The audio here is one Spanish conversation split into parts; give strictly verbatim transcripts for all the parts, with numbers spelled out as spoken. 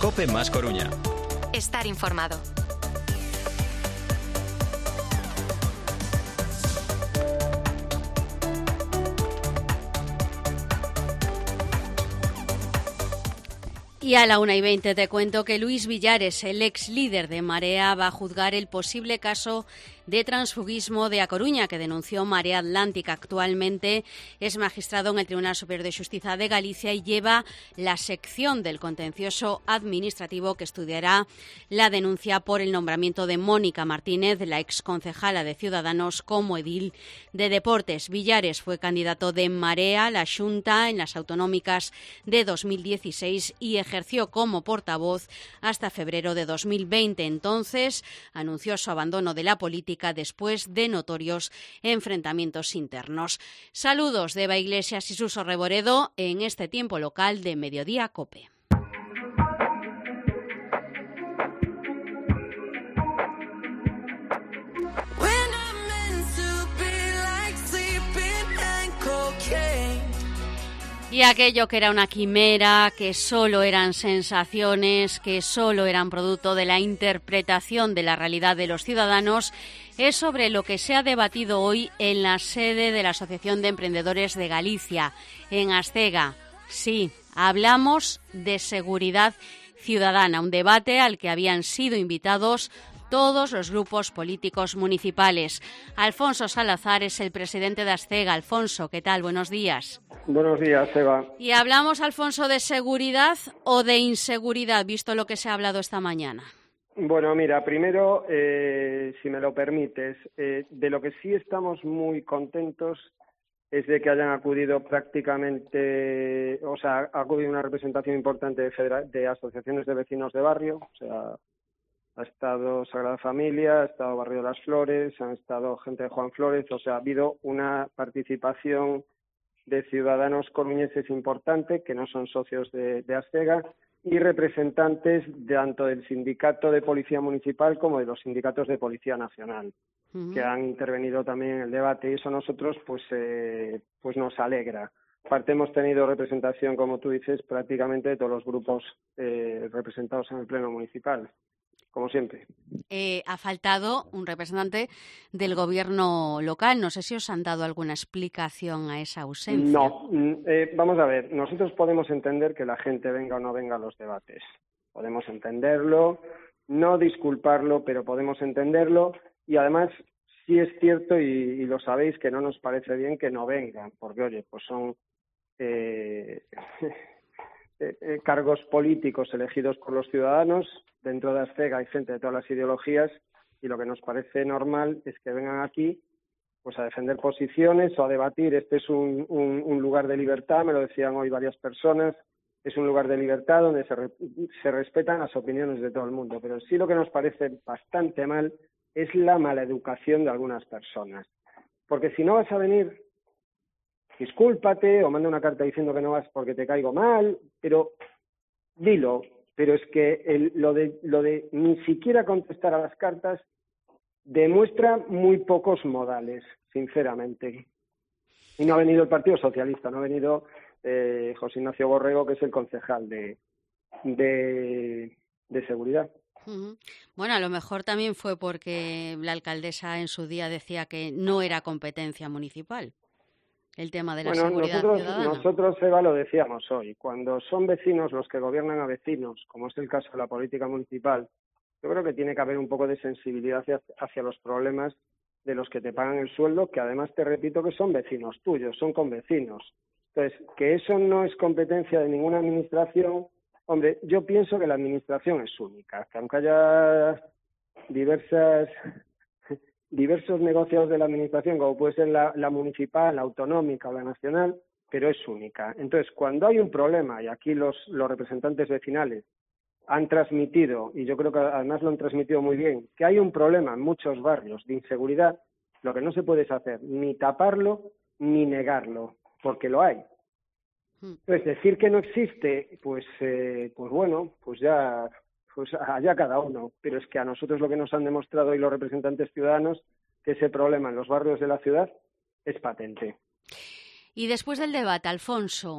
COPE más Coruña. Estar informado. Y a la una y veinte te cuento que Luis Villares, el ex líder de Marea, va a juzgar el posible caso de transfugismo de A Coruña que denunció Marea Atlántica. Actualmente es magistrado en el Tribunal Superior de Xustiza de Galicia y lleva la sección del contencioso administrativo que estudiará la denuncia por el nombramiento de Mónica Martínez, la exconcejala de Ciudadanos, como edil de Deportes. Villares fue candidato de Marea a la Xunta en las autonómicas de dos mil dieciséis y ejerció como portavoz hasta febrero de dos mil veinte. Entonces anunció su abandono de la política después de notorios enfrentamientos internos. Saludos de Eva Iglesias y Suso Reboredo en este tiempo local de Mediodía COPE. Y aquello que era una quimera, que solo eran sensaciones, que solo eran producto de la interpretación de la realidad de los ciudadanos, es sobre lo que se ha debatido hoy en la sede de la Asociación de Emprendedores de Galicia, en Astega. Sí, hablamos de seguridad ciudadana, un debate al que habían sido invitados todos los grupos políticos municipales. Alfonso Salazar es el presidente de Astega. Alfonso, ¿qué tal? Buenos días. Buenos días, Eva. ¿Y hablamos, Alfonso, de seguridad o de inseguridad, visto lo que se ha hablado esta mañana? Bueno, mira, primero, eh, si me lo permites, eh, de lo que sí estamos muy contentos es de que hayan acudido prácticamente, o sea, ha acudido una representación importante de, federa- de asociaciones de vecinos de barrio, o sea, ha estado Sagrada Familia, ha estado Barrio de las Flores, han estado gente de Juan Flores, o sea, ha habido una participación de ciudadanos coruñeses importante, que no son socios de, de Astega, y representantes de, tanto del sindicato de Policía Municipal como de los sindicatos de Policía Nacional, uh-huh. que han intervenido también en el debate, y eso a nosotros pues, eh, pues nos alegra. Aparte hemos tenido representación, como tú dices, prácticamente de todos los grupos eh, representados en el Pleno Municipal. Como siempre. Eh, ha faltado un representante del gobierno local. No sé si os han dado alguna explicación a esa ausencia. No, eh, vamos a ver, nosotros podemos entender que la gente venga o no venga a los debates. Podemos entenderlo, no disculparlo, pero podemos entenderlo. Y además, sí es cierto, y, y lo sabéis, que no nos parece bien que no vengan, porque, oye, pues son eh, eh, cargos políticos elegidos por los ciudadanos. Dentro de Astega hay gente de todas las ideologías y lo que nos parece normal es que vengan aquí pues a defender posiciones o a debatir. Este es un, un, un lugar de libertad, me lo decían hoy varias personas, es un lugar de libertad donde se, re, se respetan las opiniones de todo el mundo, pero sí lo que nos parece bastante mal es la maleducación de algunas personas. Porque si no vas a venir, discúlpate o manda una carta diciendo que no vas porque te caigo mal, pero dilo. Pero es que el, lo de lo de ni siquiera contestar a las cartas demuestra muy pocos modales, sinceramente. Y no ha venido el Partido Socialista, no ha venido eh, José Ignacio Borrego, que es el concejal de, de, de Seguridad. Uh-huh. Bueno, a lo mejor también fue porque la alcaldesa en su día decía que no era competencia municipal. El tema de la bueno, seguridad nosotros, ciudadana. Nosotros, Eva, lo decíamos hoy, cuando son vecinos los que gobiernan a vecinos, como es el caso de la política municipal, yo creo que tiene que haber un poco de sensibilidad hacia, hacia los problemas de los que te pagan el sueldo, que además te repito que son vecinos tuyos, son convecinos. Entonces, que eso no es competencia de ninguna administración, hombre, yo pienso que la administración es única, que aunque haya diversas... diversos negocios de la administración, como puede ser la, la municipal, la autonómica o la nacional, pero es única. Entonces, cuando hay un problema, y aquí los, los representantes vecinales han transmitido, y yo creo que además lo han transmitido muy bien, que hay un problema en muchos barrios de inseguridad, lo que no se puede es hacer ni taparlo ni negarlo, porque lo hay. Entonces, decir que no existe, pues, eh, pues bueno, pues ya... pues allá cada uno, pero es que a nosotros lo que nos han demostrado hoy los representantes ciudadanos, que ese problema en los barrios de la ciudad es patente. Y después del debate, Alfonso,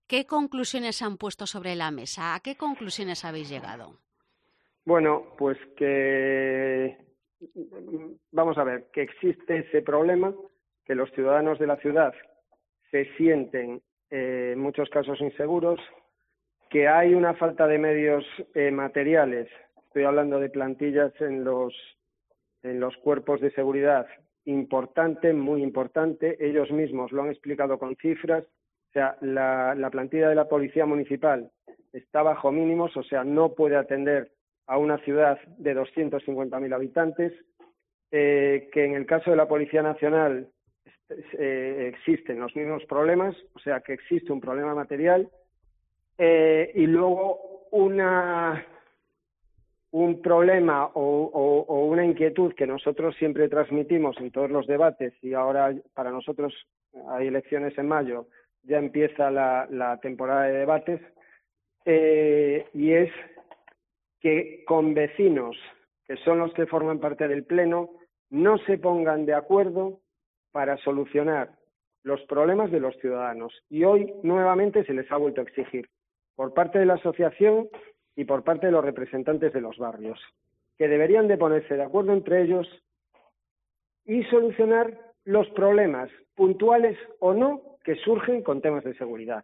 ¿qué conclusiones han puesto sobre la mesa? ¿A qué conclusiones habéis llegado? Bueno, pues que vamos a ver, que existe ese problema, que los ciudadanos de la ciudad se sienten eh, en muchos casos inseguros, que hay una falta de medios eh, materiales, estoy hablando de plantillas en los, en los cuerpos de seguridad, importante, muy importante, ellos mismos lo han explicado con cifras, o sea, la, la plantilla de la Policía Municipal está bajo mínimos, o sea, no puede atender a una ciudad de doscientos cincuenta mil habitantes, eh, que en el caso de la Policía Nacional eh, existen los mismos problemas, o sea, que existe un problema material, eh, y luego una... un problema o, o, o una inquietud que nosotros siempre transmitimos en todos los debates, y ahora para nosotros hay elecciones en mayo, ya empieza la, la temporada de debates, eh, y es que con vecinos, que son los que forman parte del Pleno, no se pongan de acuerdo para solucionar los problemas de los ciudadanos. Y hoy nuevamente se les ha vuelto a exigir por parte de la asociación y por parte de los representantes de los barrios, que deberían de ponerse de acuerdo entre ellos y solucionar los problemas puntuales o no que surgen con temas de seguridad.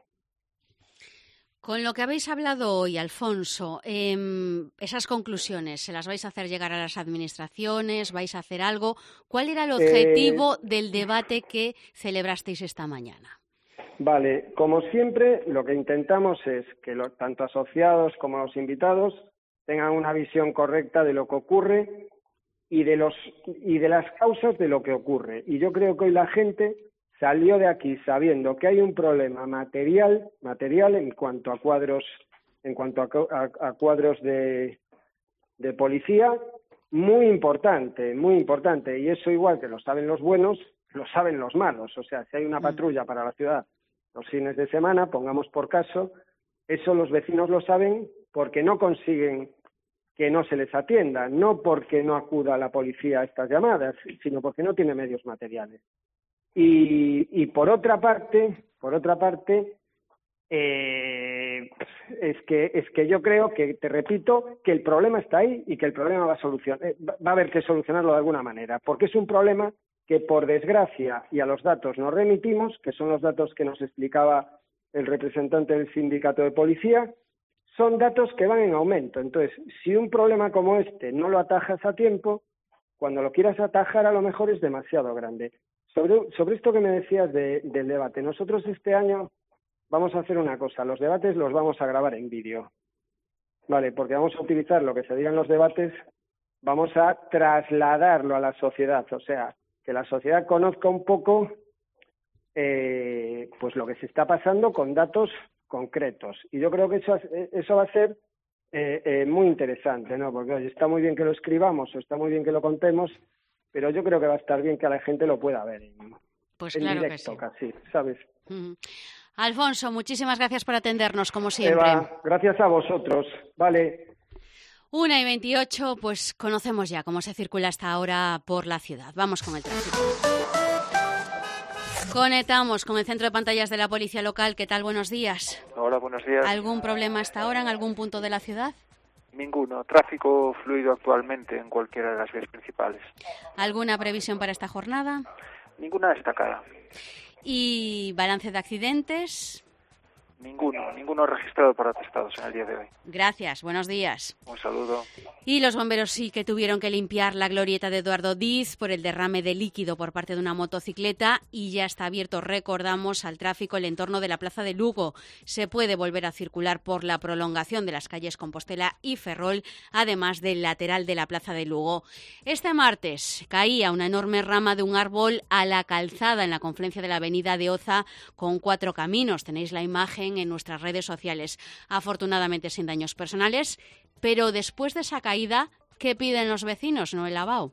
Con lo que habéis hablado hoy, Alfonso, eh, esas conclusiones, ¿se las vais a hacer llegar a las administraciones? ¿Vais a hacer algo? ¿Cuál era el objetivo eh... del debate que celebrasteis esta mañana? Vale, como siempre, lo que intentamos es que lo, tanto asociados como los invitados tengan una visión correcta de lo que ocurre y de los y de las causas de lo que ocurre. Y yo creo que hoy la gente salió de aquí sabiendo que hay un problema material, material en cuanto a cuadros, en cuanto a, a, a cuadros de, de policía, muy importante, muy importante. Y eso igual que lo saben los buenos, lo saben los malos. O sea, si hay una patrulla para la ciudad los fines de semana, pongamos por caso, eso los vecinos lo saben porque no consiguen que no se les atienda, no porque no acuda la policía a estas llamadas, sino porque no tiene medios materiales. Y, y por otra parte, por otra parte, eh, es que es que yo creo que, te repito, que el problema está ahí y que el problema va a solucionar, eh, va a haber que solucionarlo de alguna manera, porque es un problema que por desgracia, y a los datos nos remitimos, que son los datos que nos explicaba el representante del sindicato de policía, son datos que van en aumento. Entonces, si un problema como este no lo atajas a tiempo, cuando lo quieras atajar a lo mejor es demasiado grande. Sobre, sobre esto que me decías de, del debate, nosotros este año vamos a hacer una cosa, los debates los vamos a grabar en vídeo, ¿vale? Porque vamos a utilizar lo que se diga en los debates, vamos a trasladarlo a la sociedad, o sea, que la sociedad conozca un poco eh, pues lo que se está pasando con datos concretos. Y yo creo que eso, eso va a ser eh, eh, muy interesante, ¿no? Porque oye, está muy bien que lo escribamos o está muy bien que lo contemos, pero yo creo que va a estar bien que la gente lo pueda ver en, pues en claro directo, que sí. Casi, ¿sabes? Uh-huh. Alfonso, muchísimas gracias por atendernos, como siempre. Eva, gracias a vosotros. Vale. Una y veintiocho, pues conocemos ya cómo se circula hasta ahora por la ciudad. Vamos con el tráfico. Conectamos con el centro de pantallas de la Policía Local. ¿Qué tal? Buenos días. Hola, buenos días. ¿Algún problema hasta ahora en algún punto de la ciudad? Ninguno. Tráfico fluido actualmente en cualquiera de las vías principales. ¿Alguna previsión para esta jornada? Ninguna destacada. ¿Y balance de accidentes? Ninguno, ninguno registrado por atestados en el día de hoy. Gracias, buenos días. Un saludo. Y los bomberos sí que tuvieron que limpiar la glorieta de Eduardo Diz por el derrame de líquido por parte de una motocicleta y ya está abierto, recordamos, al tráfico el entorno de la Plaza de Lugo. Se puede volver a circular por la prolongación de las calles Compostela y Ferrol, además del lateral de la Plaza de Lugo. Este martes caía una enorme rama de un árbol a la calzada en la confluencia de la avenida de Oza con Cuatro Caminos. Tenéis la imagen en nuestras redes sociales. Afortunadamente sin daños personales, pero después de esa caída, ¿qué piden los vecinos, Noel Abao?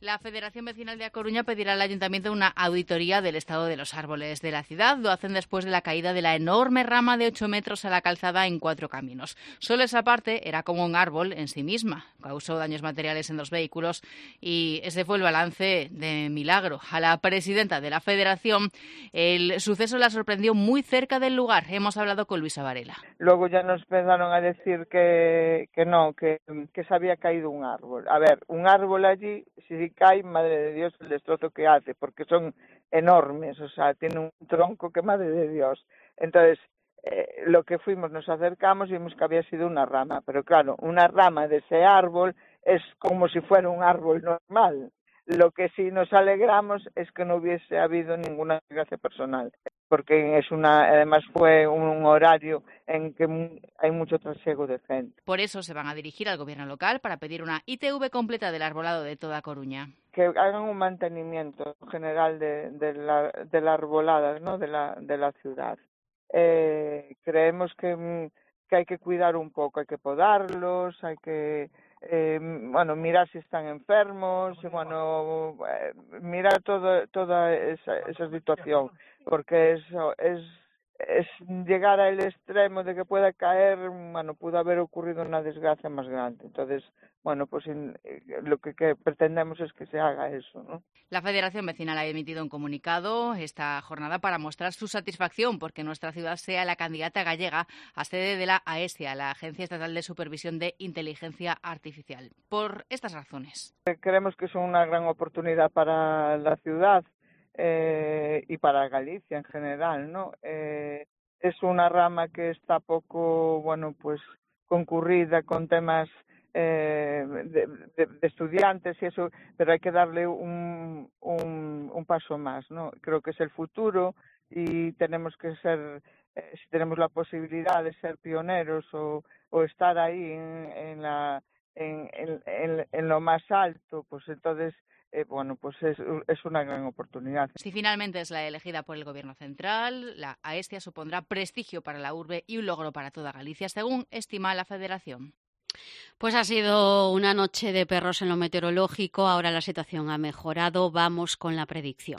La Federación Vecinal de A Coruña pedirá al Ayuntamiento una auditoría del estado de los árboles de la ciudad. Lo hacen después de la caída de la enorme rama de ocho metros a la calzada en Cuatro Caminos. Solo esa parte era como un árbol en sí misma. Causó daños materiales en dos vehículos y ese fue el balance de Milagro. A la presidenta de la Federación, el suceso la sorprendió muy cerca del lugar. Hemos hablado con Luisa Varela. Luego ya nos empezaron a decir que, que no, que, que se había caído un árbol. A ver, un árbol allí, si cae, madre de Dios, el destrozo que hace, porque son enormes, o sea, tiene un tronco que madre de Dios. Entonces, eh, lo que fuimos, nos acercamos y vimos que había sido una rama, pero claro, una rama de ese árbol es como si fuera un árbol normal. Lo que sí nos alegramos es que no hubiese habido ninguna desgracia personal, porque es una, además fue un horario en que hay mucho trasiego de gente. Por eso se van a dirigir al gobierno local para pedir una I T V completa del arbolado de toda Coruña. Que hagan un mantenimiento general de, de, la, de la arbolada, ¿no? de, la, de la ciudad. Eh, creemos que, que hay que cuidar un poco, hay que podarlos, hay que eh, bueno mirar si están enfermos, y, bueno eh, mirar todo, toda esa, esa situación, porque eso es es llegar al extremo de que pueda caer, bueno, pudo haber ocurrido una desgracia más grande. Entonces, bueno, pues in, lo que, que pretendemos es que se haga eso, ¿no? La Federación Vecinal ha emitido un comunicado esta jornada para mostrar su satisfacción porque nuestra ciudad sea la candidata gallega a sede de la AESIA, la Agencia Estatal de Supervisión de Inteligencia Artificial. Por estas razones. Creemos que es una gran oportunidad para la ciudad. Eh, y para Galicia en general, ¿no? Eh, es una rama que está poco, bueno, pues concurrida con temas eh, de, de, de estudiantes y eso, pero hay que darle un, un, un paso más, ¿no? Creo que es el futuro y tenemos que ser, eh, si tenemos la posibilidad de ser pioneros o, o estar ahí en, en la en, en, en, en lo más alto, pues entonces Eh, bueno, pues es, es una gran oportunidad. Si finalmente es la elegida por el Gobierno central, la AESIA supondrá prestigio para la urbe y un logro para toda Galicia, según estima la Federación. Pues ha sido una noche de perros en lo meteorológico. Ahora la situación ha mejorado. Vamos con la predicción.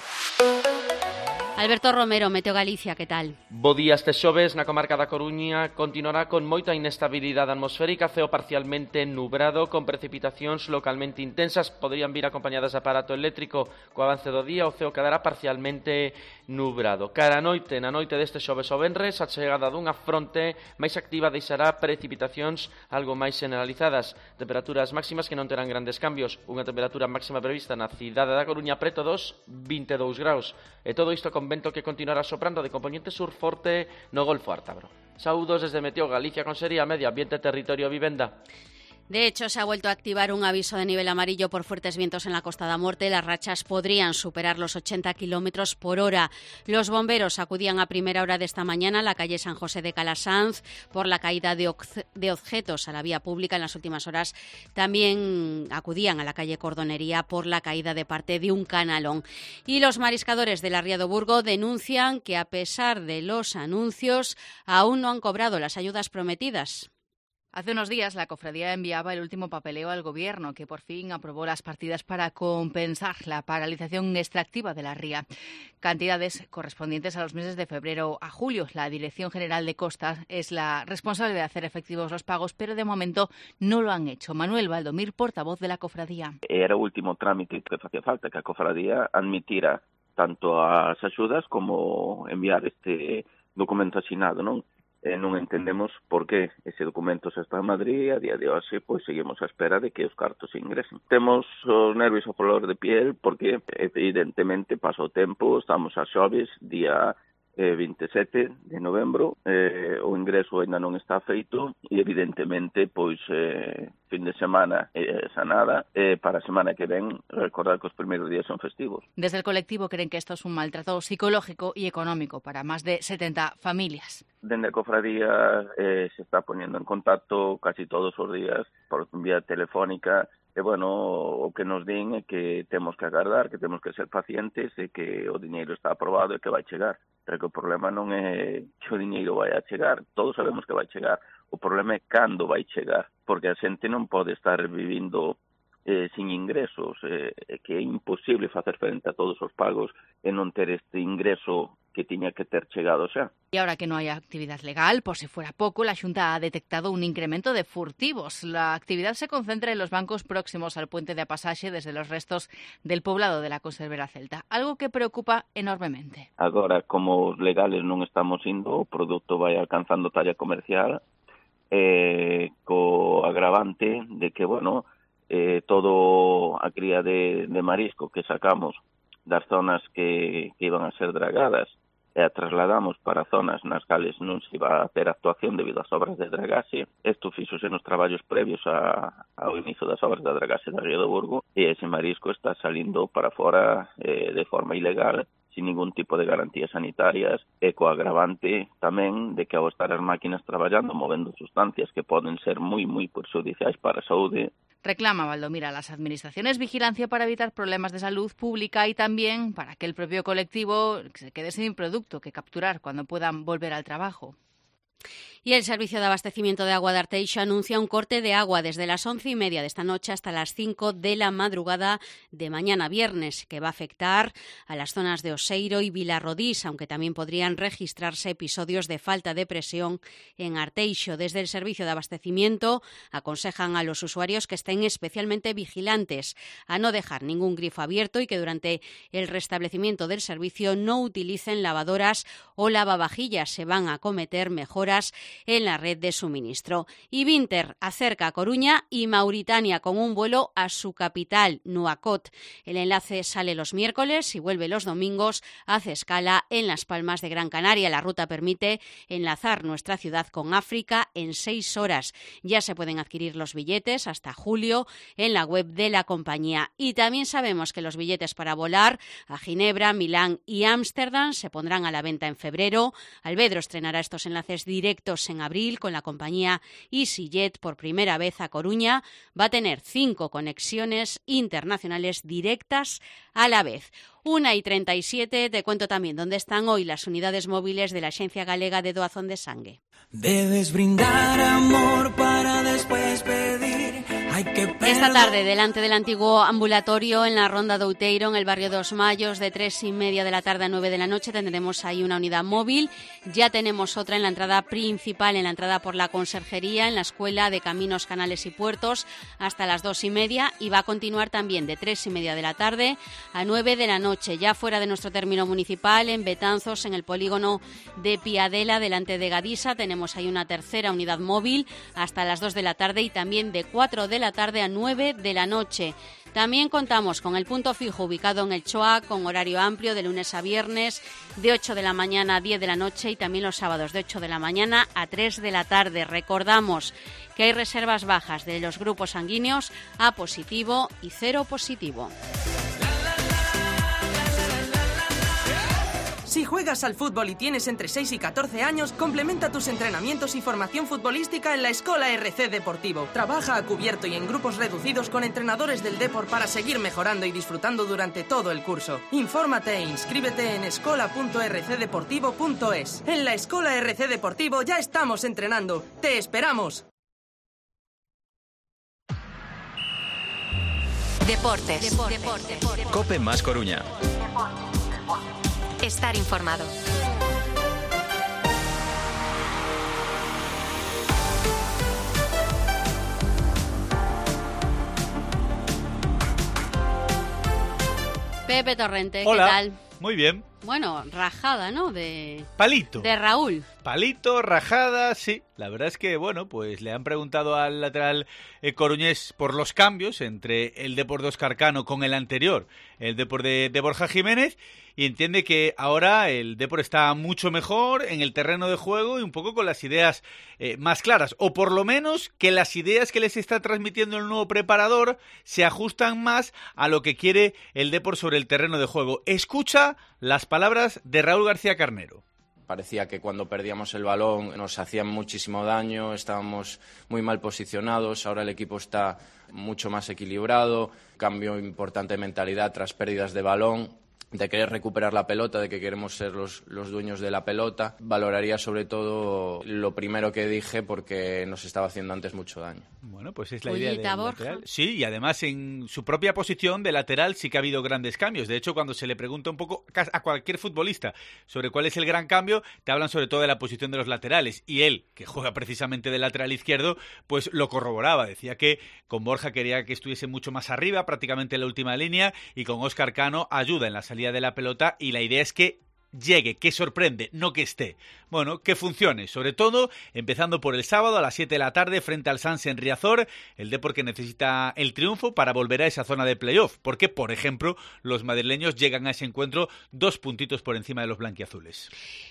Alberto Romero, Meteo Galicia, que tal? Bo día, este xoves na comarca da Coruña continuará con moita inestabilidade atmosférica, ceo parcialmente nubrado, con precipitacións localmente intensas, poderían vir acompañadas de aparato eléctrico. Co avance do día o ceo quedará parcialmente nubrado. Cara a noite, na noite deste xoves ao venres, a chegada dunha fronte máis activa deixará precipitacións algo máis generalizadas. Temperaturas máximas que non terán grandes cambios. Unha temperatura máxima prevista na cidade da Coruña preto dos vinte e dous graus. E todo isto con vento que continuará soprando de componente sur forte no Golfo Ártabro. Saúdos desde Meteo Galicia, Consellería Medio Ambiente, Territorio e Vivenda. De hecho, se ha vuelto a activar un aviso de nivel amarillo por fuertes vientos en la Costa da Morte. Las rachas podrían superar los ochenta kilómetros por hora. Los bomberos acudían a primera hora de esta mañana a la calle San José de Calasanz por la caída de, de objetos a la vía pública. En las últimas horas también acudían a la calle Cordonería por la caída de parte de un canalón. Y los mariscadores de la Ría do Burgo denuncian que, a pesar de los anuncios, aún no han cobrado las ayudas prometidas. Hace unos días la cofradía enviaba el último papeleo al Gobierno, que por fin aprobó las partidas para compensar la paralización extractiva de la ría. Cantidades correspondientes a los meses de febrero a julio. La Dirección General de Costas es la responsable de hacer efectivos los pagos, pero de momento no lo han hecho. Manuel Valdomir, portavoz de la cofradía. Era o último trámite que facía falta, que a cofradía admitira tanto as axudas como enviar este documento asinado, non? Eh, non entendemos por que ese documento se está en Madrid e a día de hoxe pois seguimos a espera de que os cartos se ingresen. Temos os nervios a flor de piel porque evidentemente pasa o tempo, estamos a xoves, día eh, vinte e sete de novembro, eh, o ingreso ainda non está feito e evidentemente pois eh, fin de semana eh, sanada, eh, para a semana que ven recordar que os primeiros días son festivos. Desde el colectivo creen que esto es un maltrato psicológico y económico para más de setenta familias. Dende a cofradía eh, se está poniendo en contacto casi todos os días por vía telefónica. E, bueno, o que nos din é que temos que agardar, que temos que ser pacientes e que o diñeiro está aprobado e que vai chegar. Pero que o problema non é que o diñeiro vai a chegar, todos sabemos que vai chegar. O problema é cando vai chegar, porque a xente non pode estar vivindo eh, sin ingresos, eh, que é imposible facer frente a todos os pagos e non ter este ingreso que tiña que ter chegado xa. Y ahora que no hay actividad legal, por si fuera poco, la Xunta ha detectado un incremento de furtivos. La actividad se concentra en los bancos próximos al puente de Apasaxe desde los restos del poblado de la Conservera Celta, algo que preocupa enormemente. Agora, como os legales non estamos indo, o produto vai alcanzando talla comercial, eh, co agravante de que, bueno, eh, todo a cría de, de marisco que sacamos das zonas que, que iban a ser dragadas e a trasladamos para zonas nas cales non se iba a ter actuación debido ás obras de dragaxe. Isto fixose nos traballos previos a, ao inicio das obras da dragaxe da Río do Burgo e ese marisco está salindo para fora eh, de forma ilegal, sin ningún tipo de garantías sanitarias e co agravante tamén de que ao estar as máquinas traballando movendo sustancias que poden ser moi, moi perxudiciais para a saúde. Reclama Valdomira a las administraciones vigilancia para evitar problemas de salud pública y también para que el propio colectivo se quede sin producto que capturar cuando puedan volver al trabajo. Y el Servicio de Abastecimiento de Agua de Arteixo anuncia un corte de agua desde las once y media de esta noche hasta las cinco de la madrugada de mañana viernes, que va a afectar a las zonas de Oseiro y Vilarrodís, aunque también podrían registrarse episodios de falta de presión en Arteixo. Desde el Servicio de Abastecimiento aconsejan a los usuarios que estén especialmente vigilantes, a no dejar ningún grifo abierto y que durante el restablecimiento del servicio no utilicen lavadoras o lavavajillas. Se van a acometer mejoras en la red de suministro. Y Vinter acerca a Coruña y Mauritania con un vuelo a su capital, Nuakchot. El enlace sale los miércoles y vuelve los domingos, hace escala en Las Palmas de Gran Canaria. La ruta permite enlazar nuestra ciudad con África en seis horas. Ya se pueden adquirir los billetes hasta julio en la web de la compañía. Y también sabemos que los billetes para volar a Ginebra, Milán y Ámsterdam se pondrán a la venta en febrero. Albedro estrenará estos enlaces directos en abril con la compañía EasyJet. Por primera vez a Coruña va a tener cinco conexiones internacionales directas a la vez. Una y treinta y siete, te cuento también dónde están hoy las unidades móviles de la Axencia Galega de Doazón de Sangue. Debes brindar amor para después pedir. Hay que Esta tarde, delante del antiguo ambulatorio en la Ronda de Outeiro, en el barrio Dos Mayos, de tres y media de la tarde a nueve de la noche, tendremos ahí una unidad móvil. Ya tenemos otra en la entrada principal, en la entrada por la Conserjería, en la Escuela de Caminos, Canales y Puertos, hasta las dos y media. Y va a continuar también de tres y media de la tarde a nueve de la noche, ya fuera de nuestro término municipal, en Betanzos, en el polígono de Piadela, delante de Gadisa. Tenemos ahí una tercera unidad móvil hasta las dos de la tarde y también de cuatro de la tarde a nueve de la noche. También contamos con el punto fijo ubicado en el Choa, con horario amplio de lunes a viernes, de ocho de la mañana a diez de la noche y también los sábados de ocho de la mañana a tres de la tarde. Recordamos que hay reservas bajas de los grupos sanguíneos A positivo y cero positivo. Si juegas al fútbol y tienes entre seis y catorce años, complementa tus entrenamientos y formación futbolística en la Escola R C Deportivo. Trabaja a cubierto y en grupos reducidos con entrenadores del Depor para seguir mejorando y disfrutando durante todo el curso. Infórmate e inscríbete en escola punto r c deportivo punto es. En la Escola R C Deportivo ya estamos entrenando. ¡Te esperamos! Deportes. Deportes. Deportes. Cope más Coruña. Estar informado. Pepe Torrente, Hola. ¿qué tal? Muy bien. Bueno, rajada, ¿no? De Palito. De Raúl. Palito, rajada, sí. La verdad es que, bueno, pues le han preguntado al lateral eh, coruñés por los cambios entre el Depor de Óscar Cano con el anterior, el Depor de, de Borja Jiménez, y entiende que ahora el Depor está mucho mejor en el terreno de juego y un poco con las ideas eh, más claras, o por lo menos que las ideas que les está transmitiendo el nuevo preparador se ajustan más a lo que quiere el Depor sobre el terreno de juego. Escucha las palabras de Raúl García Carnero. Parecía que cuando perdíamos el balón nos hacían muchísimo daño, estábamos muy mal posicionados, ahora el equipo está mucho más equilibrado, cambio importante de mentalidad tras pérdidas de balón de querer recuperar la pelota, de que queremos ser los, los dueños de la pelota. Valoraría sobre todo lo primero que dije porque nos estaba haciendo antes mucho daño. Bueno, pues es la Ollita, idea del Borja. lateral. Sí, y además en su propia posición de lateral sí que ha habido grandes cambios. De hecho, cuando se le pregunta un poco a cualquier futbolista sobre cuál es el gran cambio, te hablan sobre todo de la posición de los laterales. Y él, que juega precisamente de lateral izquierdo, pues lo corroboraba. Decía que con Borja quería que estuviese mucho más arriba, prácticamente en la última línea, y con Óscar Cano ayuda en la salida de la pelota, y la idea es que llegue, que sorprende, no que esté. Bueno, que funcione, sobre todo empezando por el sábado a las siete de la tarde frente al Sanse en Riazor, el Depor que necesita el triunfo para volver a esa zona de playoff, porque, por ejemplo, los madrileños llegan a ese encuentro dos puntitos por encima de los blanquiazules.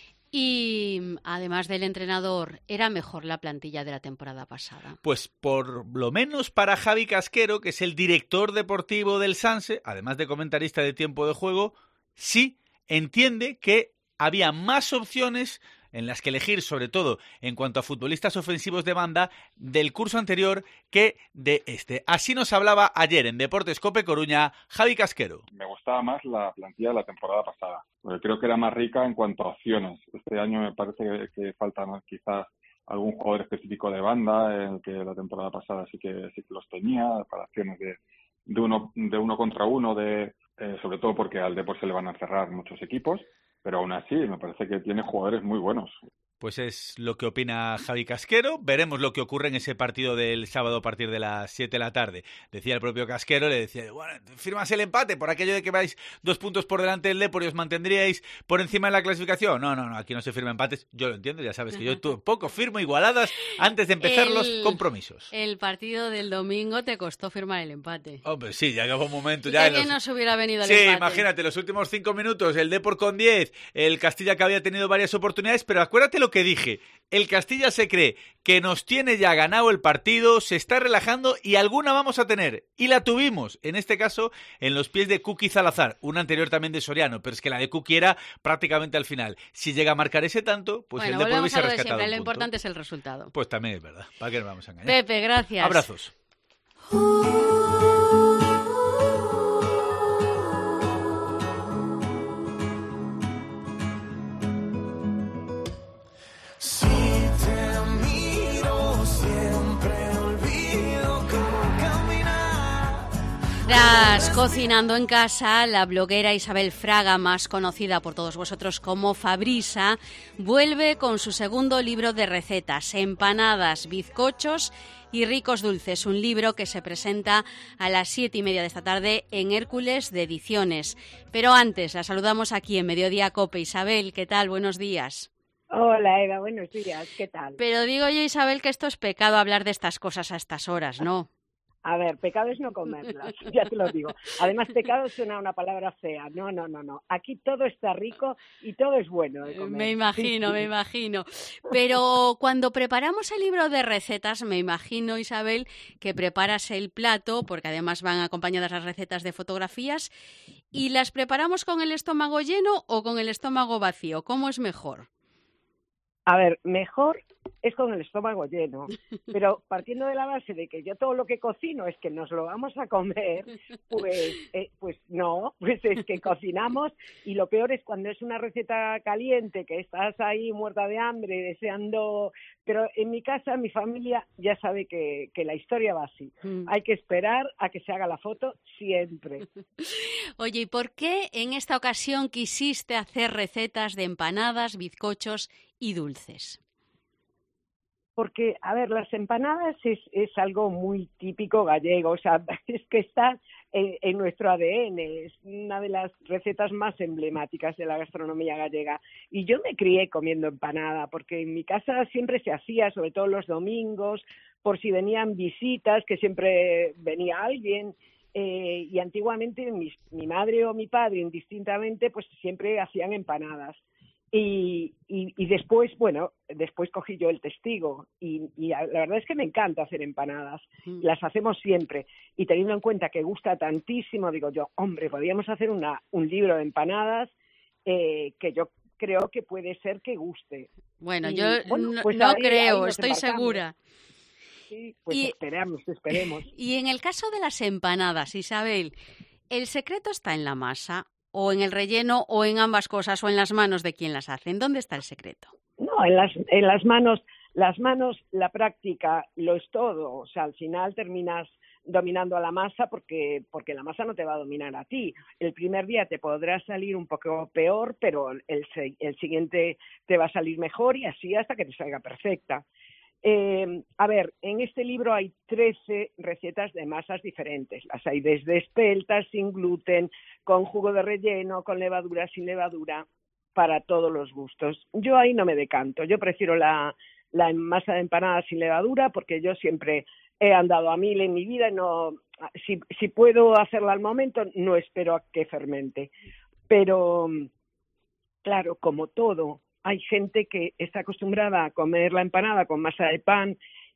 Y además del entrenador, ¿era mejor la plantilla de la temporada pasada? Pues por lo menos para Javi Casquero, que es el director deportivo del Sanse, además de comentarista de Tiempo de Juego, sí entiende que había más opciones en las que elegir, sobre todo en cuanto a futbolistas ofensivos de banda, del curso anterior que de este. Así nos hablaba ayer en Deportes Cope Coruña Javi Casquero. Me gustaba más la plantilla de la temporada pasada, porque creo que era más rica en cuanto a opciones. Este año me parece que, que falta más quizás algún jugador específico de banda, en el que la temporada pasada sí que sí que los tenía, para acciones de, de uno de uno contra uno, de eh, sobre todo porque al Depor se le van a cerrar muchos equipos. Pero aún así, me parece que tiene jugadores muy buenos. Pues es lo que opina Javi Casquero. Veremos lo que ocurre en ese partido del sábado a partir de las siete de la tarde. Decía el propio Casquero, le decía, bueno, firmas el empate por aquello de que vais dos puntos por delante del Depor y os mantendríais por encima de la clasificación. No, no, no, aquí no se firma empates. Yo lo entiendo, ya sabes que yo tampoco firmo igualadas antes de empezar el, los compromisos. El partido del domingo te costó firmar el empate. Hombre, sí, ya llegó un momento. Ya ¿Qué los... nos hubiera venido el sí, empate? Sí, imagínate, los últimos cinco minutos, el Depor con diez, el Castilla que había tenido varias oportunidades, pero acuérdate lo que dije, el Castilla se cree que nos tiene ya ganado el partido, se está relajando y alguna vamos a tener, y la tuvimos, en este caso en los pies de Kuki Zalazar, una anterior también de Soriano, pero es que la de Kuki era prácticamente al final. Si llega a marcar ese tanto, pues bueno, el Depor hubiese rescatado siempre, un lo punto. Importante es el resultado. Pues también es verdad, ¿para qué nos vamos a engañar? Pepe, gracias. Abrazos. Tras Cocinando en Casa, la bloguera Isabel Fraga, más conocida por todos vosotros como Fabrisa, vuelve con su segundo libro de recetas, empanadas, bizcochos y ricos dulces, un libro que se presenta a las siete y media de esta tarde en Hércules de Ediciones. Pero antes, la saludamos aquí en Mediodía Cope. Isabel, ¿qué tal? Buenos días. Hola, Eva, buenos días, ¿qué tal? Pero digo yo, Isabel, que esto es pecado hablar de estas cosas a estas horas, ¿no? A ver, pecado es no comerlas, ya te lo digo. Además, pecado suena una palabra fea. No, no, no, no. Aquí todo está rico y todo es bueno de comer. Me imagino, sí, sí. me imagino. Pero cuando preparamos el libro de recetas, me imagino, Isabel, que preparas el plato, porque además van acompañadas las recetas de fotografías, y las preparamos con el estómago lleno o con el estómago vacío. ¿Cómo es mejor? A ver, mejor es con el estómago lleno, pero partiendo de la base de que yo todo lo que cocino es que nos lo vamos a comer, pues eh, pues no, pues es que cocinamos y lo peor es cuando es una receta caliente, que estás ahí muerta de hambre, deseando... Pero en mi casa, mi familia ya sabe que, que la historia va así. Mm. Hay que esperar a que se haga la foto siempre. Oye, ¿y por qué en esta ocasión quisiste hacer recetas de empanadas, bizcochos y dulces? Porque, a ver, las empanadas es, es algo muy típico gallego, o sea, es que está en, en nuestro A D N, es una de las recetas más emblemáticas de la gastronomía gallega. Y yo me crié comiendo empanada, porque en mi casa siempre se hacía, sobre todo los domingos, por si venían visitas, que siempre venía alguien, eh, y antiguamente mi, mi madre o mi padre, indistintamente, pues siempre hacían empanadas. Y, y, y después, bueno, después cogí yo el testigo y, y la verdad es que me encanta hacer empanadas, mm. las hacemos siempre y teniendo en cuenta que gusta tantísimo, digo yo, hombre, podríamos hacer una, un libro de empanadas eh, que yo creo que puede ser que guste. Bueno, y, yo bueno, no, pues no ahí, creo, ahí estoy embarcamos. segura. Sí, pues y, esperemos, esperemos. Y en el caso de las empanadas, Isabel, ¿el secreto está en la masa o en el relleno o en ambas cosas o en las manos de quien las hace? ¿Dónde está el secreto? No, en las, en las manos, las manos, la práctica lo es todo. O sea, al final terminas dominando a la masa porque, porque la masa no te va a dominar a ti. El primer día te podrá salir un poco peor, pero el, el siguiente te va a salir mejor y así hasta que te salga perfecta. Eh, a ver, en este libro hay trece recetas de masas diferentes. Las hay desde espeltas, sin gluten, con jugo de relleno, con levadura, sin levadura, para todos los gustos. Yo ahí no me decanto. Yo prefiero la, la masa de empanada sin levadura porque yo siempre he andado a mil en mi vida y no, si, si puedo hacerla al momento, no espero a que fermente. Pero, claro, como todo, hay gente que está acostumbrada a comer la empanada con masa de pan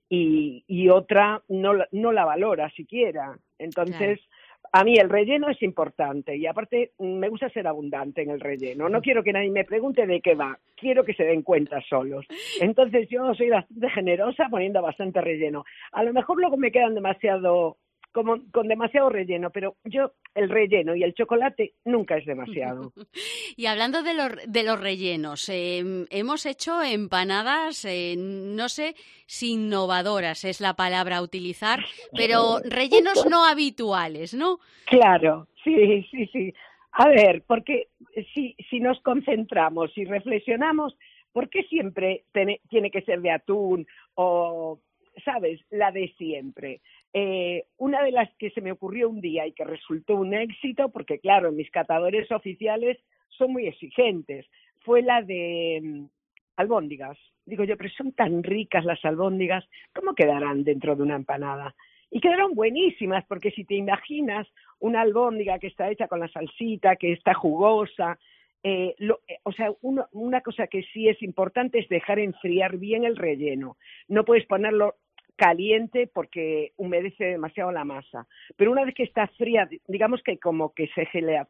y, y otra no, no la valora siquiera. Entonces, claro, a mí el relleno es importante y aparte me gusta ser abundante en el relleno. No quiero que nadie me pregunte de qué va, quiero que se den cuenta solos. Entonces yo soy bastante generosa poniendo bastante relleno. A lo mejor luego me quedan demasiado, como con demasiado relleno, pero yo el relleno y el chocolate nunca es demasiado. Y hablando de los, de los rellenos, eh, hemos hecho empanadas, eh, no sé si innovadoras es la palabra a utilizar, pero rellenos no habituales, ¿no? Claro, sí, sí, sí. A ver, porque si, si nos concentramos y reflexionamos, ¿por qué siempre tiene, tiene que ser de atún o, sabes, la de siempre? Eh, una de las que se me ocurrió un día y que resultó un éxito, porque claro, mis catadores oficiales son muy exigentes, fue la de um, albóndigas. Digo yo, pero son tan ricas las albóndigas, ¿cómo quedarán dentro de una empanada? Y quedaron buenísimas, porque si te imaginas una albóndiga que está hecha con la salsita, que está jugosa, eh, lo, eh, o sea, uno, una cosa que sí es importante es dejar enfriar bien el relleno. No puedes ponerlo caliente porque humedece demasiado la masa. Pero una vez que está fría, digamos que como que se gelea,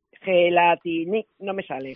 gelatini, no me sale,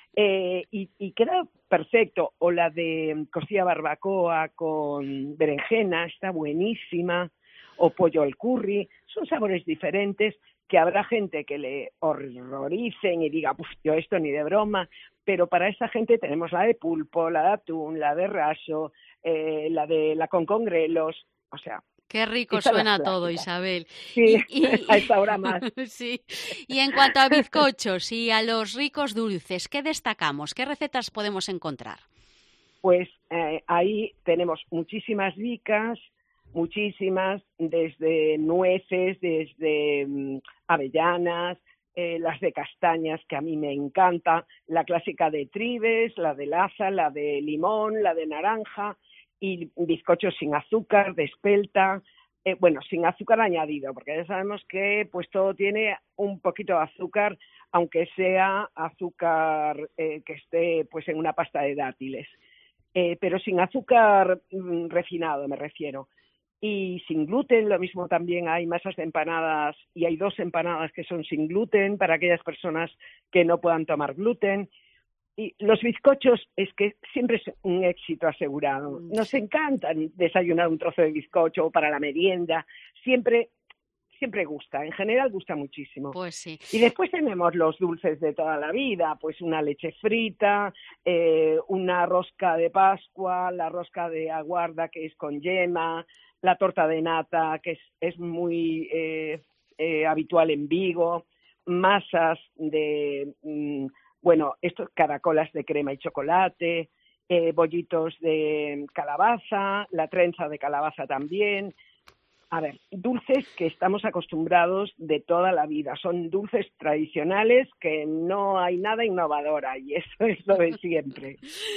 eh, y, y queda perfecto. O la de costilla barbacoa con berenjena, está buenísima, o pollo al curry, son sabores diferentes que habrá gente que le horroricen y diga, pues yo esto ni de broma, pero para esa gente tenemos la de pulpo, la de atún, la de raso, eh, la de la con congrelos, o sea... Qué rico suena todo, Isabel. Sí, y, y, a esta hora más. Sí. Y en cuanto a bizcochos y a los ricos dulces, ¿qué destacamos? ¿Qué recetas podemos encontrar? Pues eh, ahí tenemos muchísimas vicas, muchísimas, desde nueces, desde um, avellanas, eh, las de castañas, que a mí me encanta, la clásica de tribes, la de laza, la de limón, la de naranja, y bizcochos sin azúcar, de espelta, eh, bueno, sin azúcar añadido, porque ya sabemos que pues todo tiene un poquito de azúcar, aunque sea azúcar eh, que esté pues en una pasta de dátiles, eh, pero sin azúcar mm, refinado me refiero. Y sin gluten, lo mismo también hay masas de empanadas y hay dos empanadas que son sin gluten para aquellas personas que no puedan tomar gluten. Y los bizcochos es que siempre es un éxito asegurado. Nos encantan desayunar un trozo de bizcocho o para la merienda. Siempre, siempre gusta. En general gusta muchísimo. Pues sí. Y después tenemos los dulces de toda la vida. Pues una leche frita, eh, una rosca de Pascua, la rosca de aguarda que es con yema, la torta de nata que es, es muy eh, eh, habitual en Vigo, masas de... Mm, bueno, estos caracolas de crema y chocolate, eh, bollitos de calabaza, la trenza de calabaza también. A ver, dulces que estamos acostumbrados de toda la vida. Son dulces tradicionales que no hay nada innovador ahí. Eso es lo de siempre.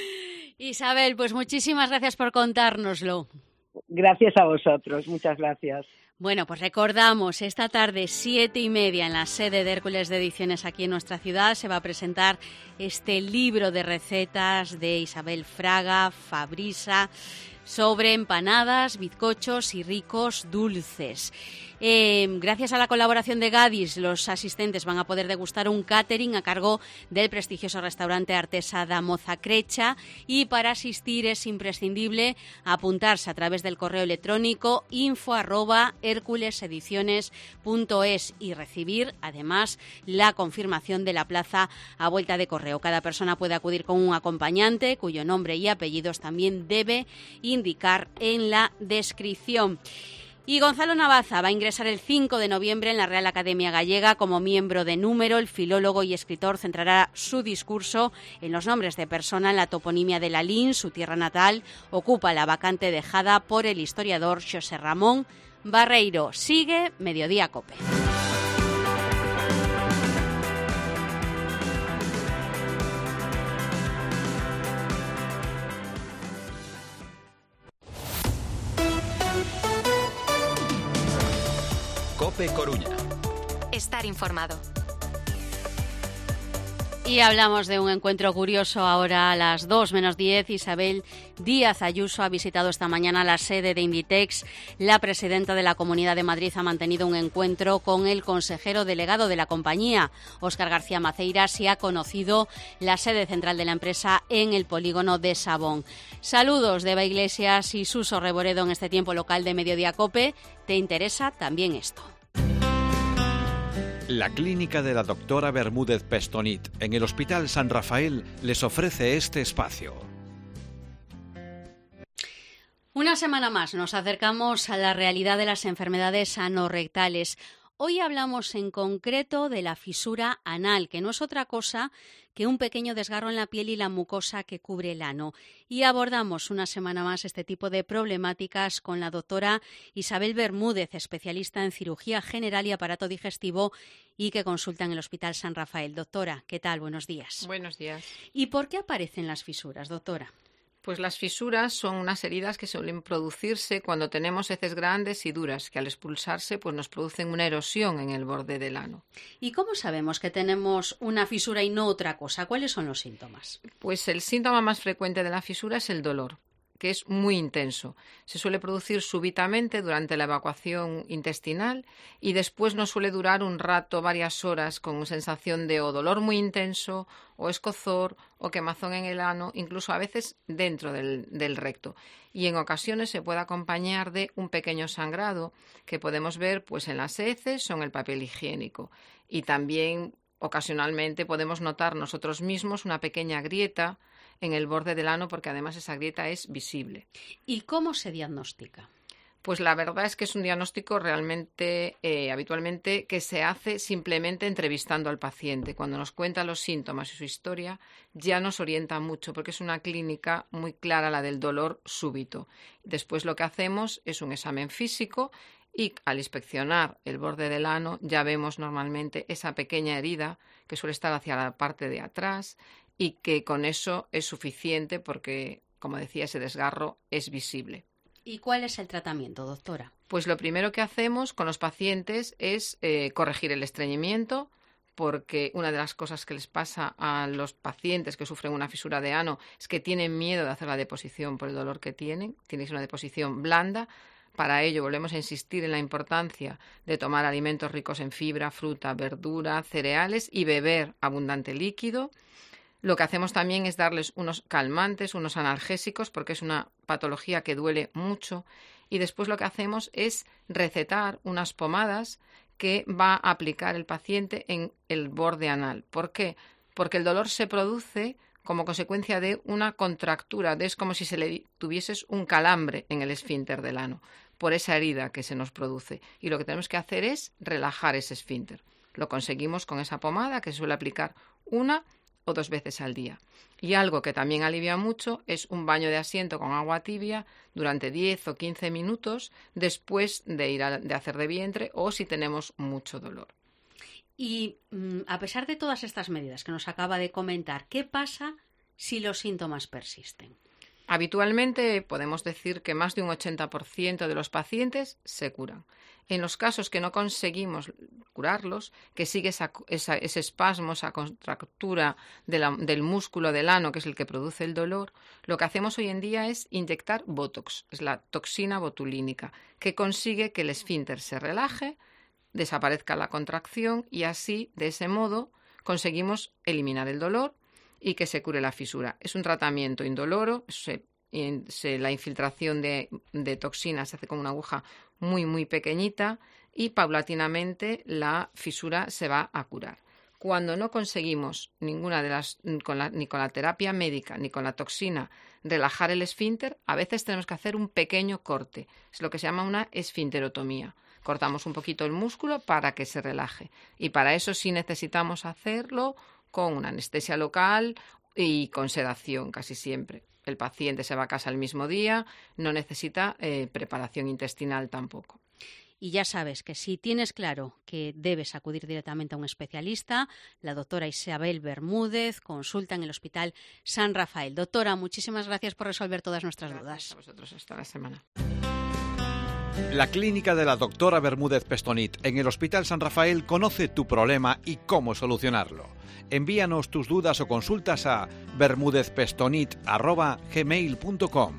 Isabel, pues muchísimas gracias por contárnoslo. Gracias a vosotros. Muchas gracias. Bueno, pues recordamos, esta tarde, siete y media, en la sede de Hércules de Ediciones aquí en nuestra ciudad, se va a presentar este libro de recetas de Isabel Fraga, Fabrisa, sobre empanadas, bizcochos y ricos dulces. Eh, gracias a la colaboración de Gadis, los asistentes van a poder degustar un catering a cargo del prestigioso restaurante Artesa da Moza Crecha, y para asistir es imprescindible apuntarse a través del correo electrónico info arroba herculesediciones punto es y recibir además la confirmación de la plaza a vuelta de correo. Cada persona puede acudir con un acompañante cuyo nombre y apellidos también debe indicar en la descripción. Y Gonzalo Navaza va a ingresar el cinco de noviembre en la Real Academia Gallega como miembro de número. El filólogo y escritor centrará su discurso en los nombres de persona en la toponimia de Lalín, su tierra natal. Ocupa la vacante dejada por el historiador Xosé Ramón Barreiro. Sigue Mediodía Cope. Cope Coruña. Estar informado. Y hablamos de un encuentro curioso ahora a las dos menos diez. Isabel Díaz Ayuso ha visitado esta mañana la sede de Inditex. La presidenta de la Comunidad de Madrid ha mantenido un encuentro con el consejero delegado de la compañía, Óscar García Maceiras, y ha conocido la sede central de la empresa en el polígono de Sabón. Saludos de Eva Iglesias y Suso Reboredo en este tiempo local de Mediodía Cope. ¿Te interesa también esto? La clínica de la doctora Bermúdez Pestonit en el Hospital San Rafael les ofrece este espacio. Una semana más nos acercamos a la realidad de las enfermedades anorrectales. Hoy hablamos en concreto de la fisura anal, que no es otra cosa que un pequeño desgarro en la piel y la mucosa que cubre el ano. Y abordamos una semana más este tipo de problemáticas con la doctora Isabel Bermúdez, especialista en cirugía general y aparato digestivo y que consulta en el Hospital San Rafael. Doctora, ¿qué tal? Buenos días. Buenos días. ¿Y por qué aparecen las fisuras, doctora? Pues las fisuras son unas heridas que suelen producirse cuando tenemos heces grandes y duras, que al expulsarse pues nos producen una erosión en el borde del ano. ¿Y cómo sabemos que tenemos una fisura y no otra cosa? ¿Cuáles son los síntomas? Pues el síntoma más frecuente de la fisura es el dolor, que es muy intenso. Se suele producir súbitamente durante la evacuación intestinal y después no suele durar un rato, varias horas, con sensación de o dolor muy intenso, o escozor, o quemazón en el ano, incluso a veces dentro del, del recto. Y en ocasiones se puede acompañar de un pequeño sangrado que podemos ver pues en las heces o en el papel higiénico. Y también ocasionalmente podemos notar nosotros mismos una pequeña grieta en el borde del ano, porque además esa grieta es visible. ¿Y cómo se diagnostica? Pues la verdad es que es un diagnóstico realmente, eh, habitualmente, que se hace simplemente entrevistando al paciente. Cuando nos cuenta los síntomas y su historia, ya nos orienta mucho, porque es una clínica muy clara, la del dolor súbito. Después lo que hacemos es un examen físico y al inspeccionar el borde del ano ya vemos normalmente esa pequeña herida que suele estar hacia la parte de atrás y que con eso es suficiente porque, como decía, ese desgarro es visible. ¿Y cuál es el tratamiento, doctora? Pues lo primero que hacemos con los pacientes es eh, corregir el estreñimiento, porque una de las cosas que les pasa a los pacientes que sufren una fisura de ano es que tienen miedo de hacer la deposición por el dolor que tienen. Tiene que ser una deposición blanda. Para ello volvemos a insistir en la importancia de tomar alimentos ricos en fibra, fruta, verdura, cereales y beber abundante líquido. Lo que hacemos también es darles unos calmantes, unos analgésicos, porque es una patología que duele mucho. Y después lo que hacemos es recetar unas pomadas que va a aplicar el paciente en el borde anal. ¿Por qué? Porque el dolor se produce como consecuencia de una contractura, es como si se le tuvieses un calambre en el esfínter del ano, por esa herida que se nos produce. Y lo que tenemos que hacer es relajar ese esfínter. Lo conseguimos con esa pomada que se suele aplicar una o dos veces al día. Y algo que también alivia mucho es un baño de asiento con agua tibia durante diez o quince minutos después de ir a, de hacer de vientre o si tenemos mucho dolor. Y mm, a pesar de todas estas medidas que nos acaba de comentar, ¿qué pasa si los síntomas persisten? Habitualmente podemos decir que más de un ochenta por ciento de los pacientes se curan. En los casos que no conseguimos curarlos, que sigue esa, esa, ese espasmo, esa contractura de la, del músculo del ano, que es el que produce el dolor, lo que hacemos hoy en día es inyectar Botox, es la toxina botulínica, que consigue que el esfínter se relaje, desaparezca la contracción y así, de ese modo, conseguimos eliminar el dolor y que se cure la fisura. Es un tratamiento indoloro, se, se, la infiltración de, de toxinas se hace con una aguja muy, muy pequeñita y paulatinamente la fisura se va a curar. Cuando no conseguimos ninguna de las, con la, ni con la terapia médica ni con la toxina, relajar el esfínter, a veces tenemos que hacer un pequeño corte. Es lo que se llama una esfinterotomía. Cortamos un poquito el músculo para que se relaje. Y para eso sí necesitamos hacerlo con una anestesia local y con sedación casi siempre. El paciente se va a casa el mismo día, no necesita eh, preparación intestinal tampoco. Y ya sabes que si tienes claro que debes acudir directamente a un especialista, la doctora Isabel Bermúdez consulta en el Hospital San Rafael. Doctora, muchísimas gracias por resolver todas nuestras gracias dudas. A vosotros, hasta la semana. La clínica de la doctora Bermúdez Pestonit en el Hospital San Rafael conoce tu problema y cómo solucionarlo. Envíanos tus dudas o consultas a bermudezpestonit arroba gmail punto com.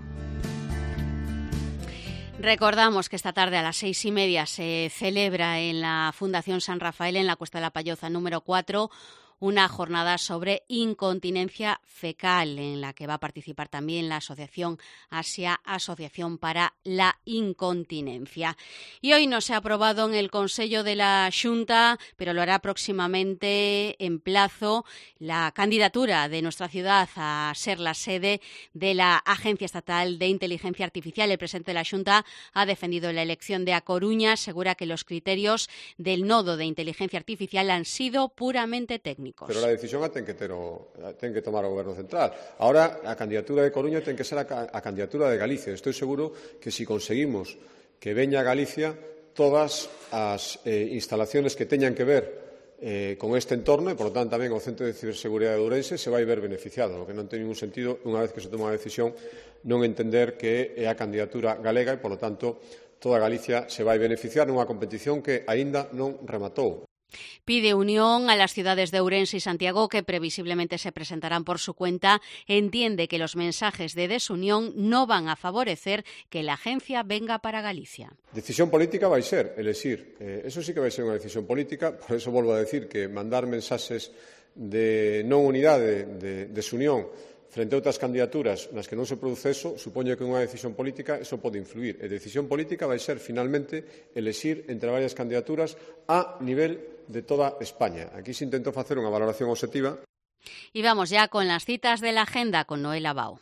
Recordamos que esta tarde a las seis y media se celebra en la Fundación San Rafael, en la Cuesta de la Payoza número cuatro, una jornada sobre incontinencia fecal, en la que va a participar también la Asociación Asia, Asociación para la Incontinencia. Y hoy no se ha aprobado en el Consejo de la Xunta, pero lo hará próximamente en plazo, la candidatura de nuestra ciudad a ser la sede de la Agencia Estatal de Inteligencia Artificial. El presidente de la Xunta ha defendido la elección de A Coruña, asegura que los criterios del nodo de inteligencia artificial han sido puramente técnicos. Pero la decisión a ten que, ter o, ten que tomar o Goberno Central. Ahora, a candidatura de Coruña ten que ser a, a candidatura de Galicia. Estou seguro que si conseguimos que veña Galicia, todas as eh, instalaciones que teñan que ver eh, con este entorno, e, por lo tanto, tamén o Centro de Ciberseguridade de Ourense, se vai ver beneficiado. O que non ten ningún sentido, unha vez que se toma a decisión, non entender que é a candidatura galega e, por lo tanto, toda Galicia se vai beneficiar nunha competición que aínda non rematou. Pide unión a las ciudades de Ourense y Santiago, que previsiblemente se presentarán por su cuenta. Entiende que los mensajes de desunión no van a favorecer que la agencia venga para Galicia. Decisión política vai ser elexir. Eh, eso sí que vai ser unha decisión política. Por eso volvo a decir que mandar mensaxes de non unidade, de desunión, frente a outras candidaturas nas que non se produce eso, supoño que unha decisión política eso pode influir. E decisión política vai ser, finalmente, elexir entre varias candidaturas a nivel de toda España. Aquí se intentou facer unha valoración objetiva. Y vamos ya con las citas de la agenda con Noel Abao.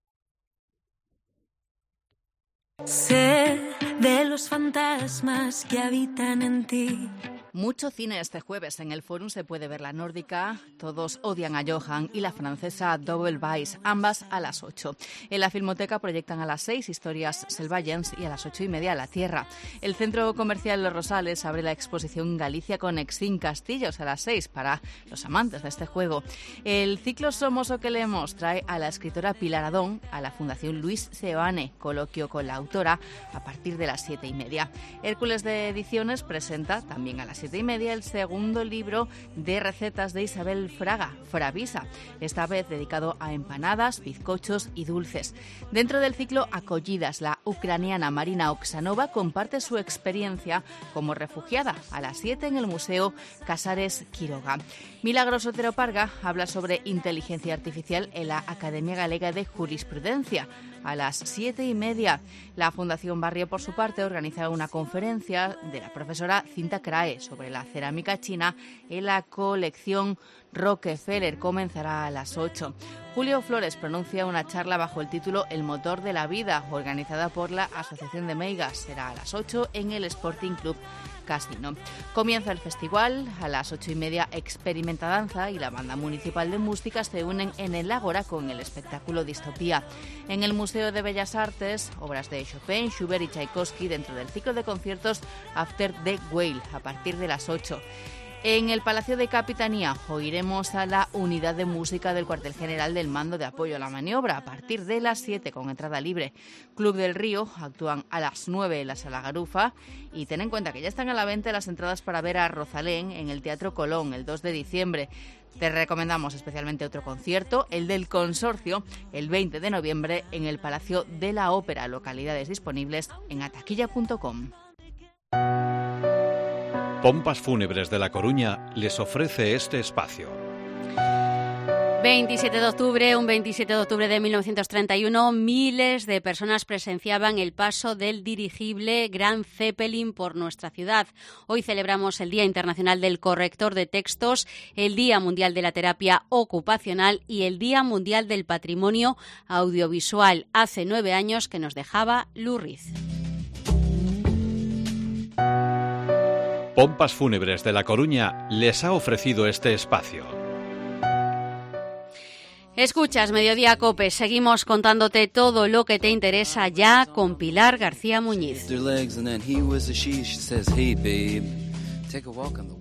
Sé de los fantasmas que habitan en ti. Mucho cine este jueves. En el Fórum se puede ver la nórdica Todos odian a Johan y la francesa Double Vice, ambas a las ocho. En la Filmoteca proyectan a las seis Historias Selvagens y a las ocho y media La Tierra. El Centro Comercial Los Rosales abre la exposición Galicia con Exin Castillos a las seis para los amantes de este juego. El ciclo Somos o que leemos trae a la escritora Pilar Adón a la Fundación Luis Seoane, coloquio con la autora a partir de las siete y media. Hércules de Ediciones presenta también a las siete y media el segundo libro de recetas de Isabel Fraga, Fravisa, esta vez dedicado a empanadas, bizcochos y dulces. Dentro del ciclo Acollidas, la ucraniana Marina Oksanova comparte su experiencia como refugiada a las siete en el Museo Casares Quiroga. Milagros Otero Parga habla sobre inteligencia artificial en la Academia Galega de Jurisprudencia a las siete y media. La Fundación Barrio, por su parte, organiza una conferencia de la profesora Cinta Crae sobre la cerámica china en la colección Rockefeller. Comenzará a las ocho. Julio Flores pronuncia una charla bajo el título El motor de la vida, organizada por la Asociación de Meigas. Será a las ocho en el Sporting Club Casino. Comienza el festival a las ocho y media. Experimenta Danza y la Banda Municipal de Música se unen en el Ágora con el espectáculo Distopía. En el Museo de Bellas Artes, obras de Chopin, Schubert y Tchaikovsky dentro del ciclo de conciertos After the Whale a partir de las ocho. En el Palacio de Capitanía oiremos a la unidad de música del cuartel general del Mando de Apoyo a la Maniobra a partir de las siete con entrada libre. Club del Río actúan a las nueve en la Sala Garufa y ten en cuenta que ya están a la venta las entradas para ver a Rosalén en el Teatro Colón el dos de diciembre. Te recomendamos especialmente otro concierto, el del Consorcio, el veinte de noviembre en el Palacio de la Ópera. Localidades disponibles en ataquilla punto com. Pompas Fúnebres de La Coruña les ofrece este espacio. veintisiete de octubre, un veintisiete de octubre de mil novecientos treinta y uno, miles de personas presenciaban el paso del dirigible Gran Zeppelin por nuestra ciudad. Hoy celebramos el Día Internacional del Corrector de Textos, el Día Mundial de la Terapia Ocupacional y el Día Mundial del Patrimonio Audiovisual. Hace nueve años que nos dejaba Lou Reed. Pompas Fúnebres de La Coruña les ha ofrecido este espacio. Escuchas Mediodía COPE, seguimos contándote todo lo que te interesa ya con Pilar García Muñiz.